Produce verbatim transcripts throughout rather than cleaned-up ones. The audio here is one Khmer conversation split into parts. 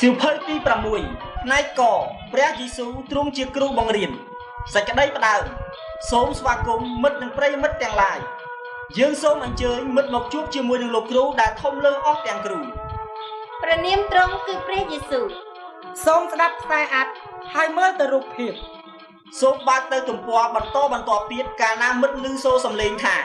สิวเพยទីប្រាំមួយផ្នែកកព្រះយេស៊ូវទ្រង់ជាគ្រូបង្រៀនសេចក្តីផ្ដើមសូមស្វាគមន៍មិត្តនិងប្រិយមិត្តទាំងឡាយយើងសូមអញ្ជើញមិត្តមកជួបជាមួយនឹងលោកគ្រូដែលធំលើសអស់ទាំងគ្រូព្រះនាមទ្រង់គឺព្រះយេស៊ូវសូមស្ដាប់ខ្សែអត្ថហើយមើលទៅរូបភាពសូមបើកទៅទំព័របន្តបន្តទៀតកាលណាមិត្តឮសូរសំឡេងថា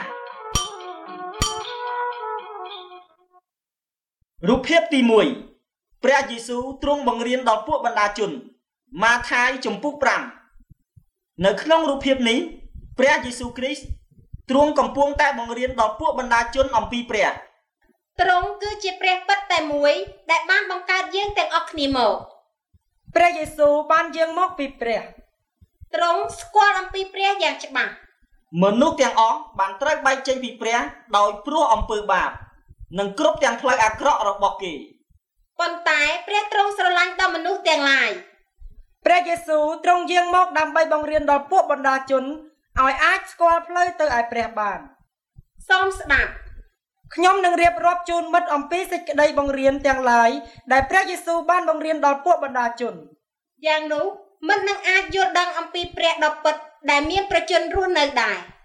រូបភាពទីមួយព្រះយេស៊ូវទ្រង់បង្រៀនដល់ពួកបណ្ដាជនម៉ាថាយជំពូកប្រាំនៅក្នុងរូបភាពនេះព្រះយេស៊ូវគ្រីស្ទទ្រង់កំពុងតែបង្រៀនដល់ពួកបណ្ដាជនអំពីព្រះទ្រង់គឺជាព្រះពិតតែមួយដែលបានបង្កើតយើងទាំងអស់គ្នាមកព្រះយេស៊ូវបានយើងមកពីព្រះទ្រង់ស្គាល់អំពីព្រះយ៉ាងច្បាស់មនុស្សទាំងអស់បានត្រូវបែកចេញពីព្រះដោយព្រោះអំពើបាបនិងគ្រប់ទាំងផ្លូវអាក្រក់របស់គេប៉ុន្តែព្រះទ្រង់ស្រឡាញ់ដល់មនុស្សទាំងឡាយព្រះយេស៊ូវទ្រង់យាងមកដើម្បីបង្រៀនដល់ពួកបណ្ដាជនឲ្យអាចស្គាល់ផ្លូវទៅឲ្យព្រះបានសូមស្ដាប់ខ្ញុំនឹងរៀបរាប់ជូនមិត្តអំពីសេចក្តីបង្រៀនទាំងឡាយដែលព្រះយេស៊ូវបានបង្រៀនដល់ពួកបណ្ដាជនយ៉ាងនោះមិត្តនឹងអាចយល់ដឹងអំពីព្រះដ៏ពិតដែលមានប្រជញ្ញរស់នៅដែរ